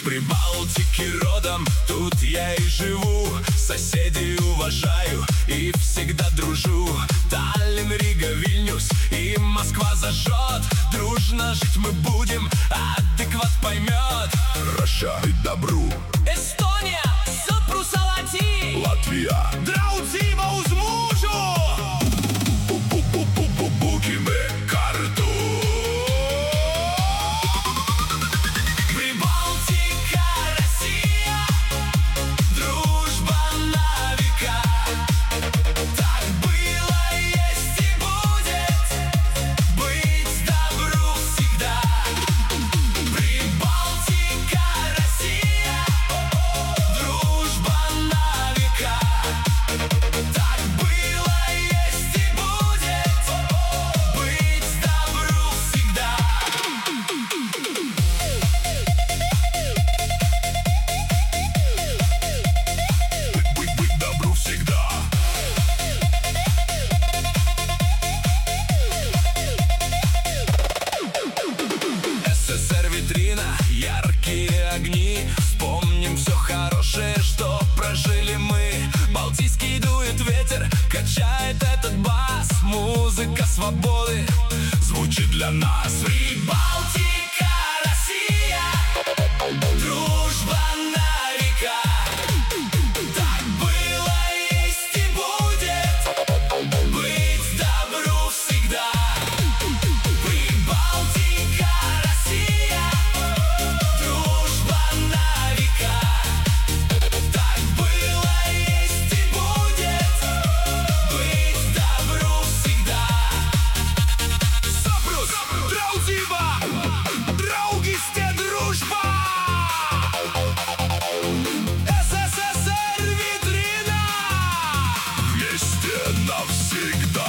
Прибалтики родом, тут я и живу. Соседей уважаю и всегда дружу. Таллин, Рига, Вильнюс и Москва зажжет. Дружно жить мы будем, адекват поймет. Russia и добру. Эстония, Сапру-Салати. Латвия, Draudzība uz mūžu. Būkime kartu. Прибалтика, Россия, дружба на века. Так было, есть и будет, быть добру всегда. Прибалтика, Россия, дружба на века. Так было, есть и будет, быть добру всегда. Быть добру всегда. СССР витрина, яркие огни. Вспомним все хорошее, что прожили мы. Балтийский дует ветер, качает этот бас. Музыка свободы звучит для нас. Прибалтика, Россия, дружба на века. Так было, есть и будет, быть добру всегда. Прибалтика, Россия, дружба на века. Так было, есть и будет, быть добру всегда. Сапрус, Draudzība, draugiste, дружба. СССР витрина. Вместе навсегда.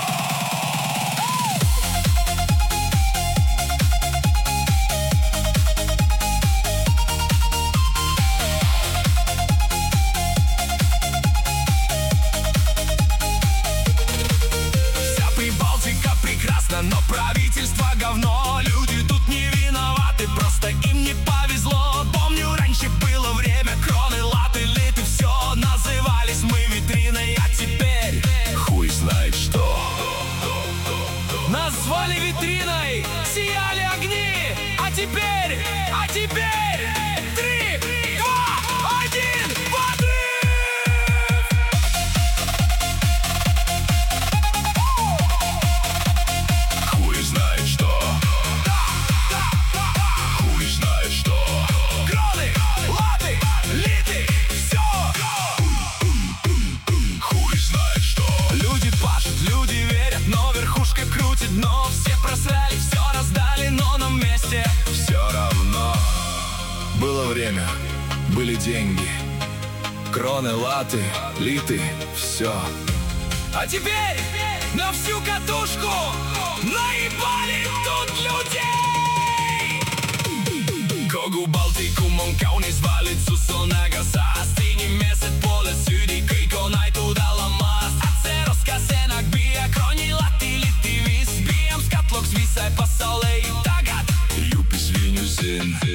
Вся Прибалтика прекрасна, но правительство говно. Люди тут не виноваты, просто им не повезло. Помню, раньше было время, кроны, латы, литы, все. Назывались мы витриной, а теперь Хуй знает что. назвали витриной, сияли огни. А теперь 3, 2, 1, подрыв! Хуй знает что. Хуй знает что. Кроны, латы, литы, все. Хуй знает что. Люди пашут, люди верят, но верхушка крутит. Но все просрали, все раздали, но на месте Все равно. Было время, были деньги. Кроны, латы, литы, все. А теперь на всю катушку наебали тут людей. Kogu Baltikumon kaunis valitsus on ägasa. Inimesed poole süüdi, kõik on aituda lamas. Atseroskasenak bija kroni lati liti viis. Piem skatloks visai pasaulē tagad. Jupis viņu zina.